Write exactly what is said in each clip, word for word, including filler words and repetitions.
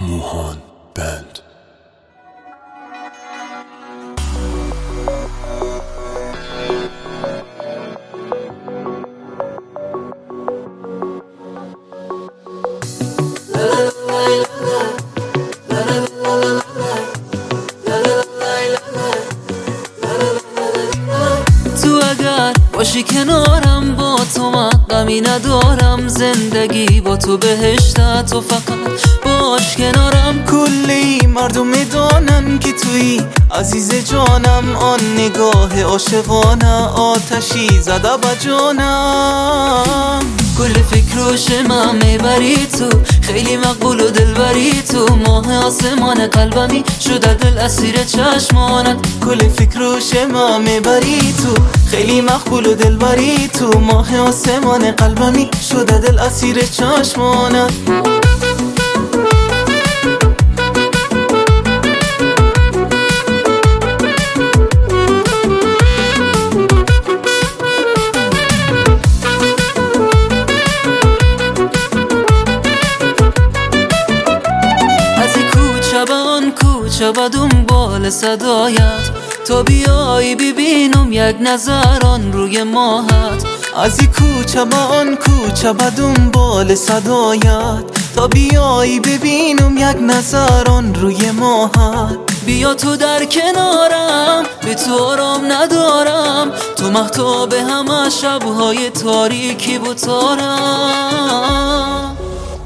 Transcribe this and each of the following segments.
موهان بند. تو اگر باشی کنارم، با تو من غمی ندارم. زندگی با تو بهشته، تو فقط باش کنارم. کلی مردم میدانن که توی عزیز جانم. آن نگاه عاشقانه آتشی زده به جانم. کل فکر و شمم میبری تو، خیلی مقبول و دلبری تو. ماه آسمان قلبمی شده دل اسیر چشمانت. کل فکر و شمم میبری تو، خیلی مقبول و دلبری تو. ماه آسمان قلبمی شده دل اسیر چشمانت. کوچه و دنبال صدایت، تا بیایی ببینم یک نظران روی ماهت. از این کوچه به آن کوچه و دنبال صدایت، تا بیایی ببینم یک نظران روی ماهت. بیا تو در کنارم، به تو آرام ندارم. تو مهتاب همه شبهای تاریکی و تارم.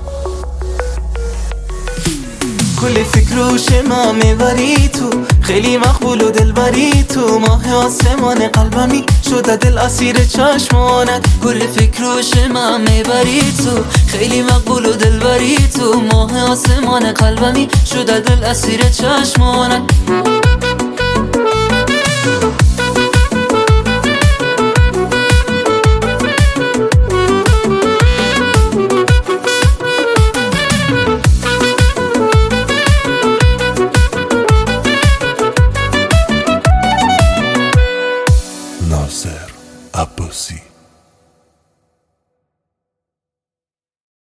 کل فکر و شما میبری تو، خیلی مقبول و دلبری تو. ماه آسمان قلبمی شده دل اسیر چشمانت. کل فکر و شما میبری تو، خیلی مقبول و دلبری تو. ماه آسمان قلبمی شده دل اسیر چشمانت.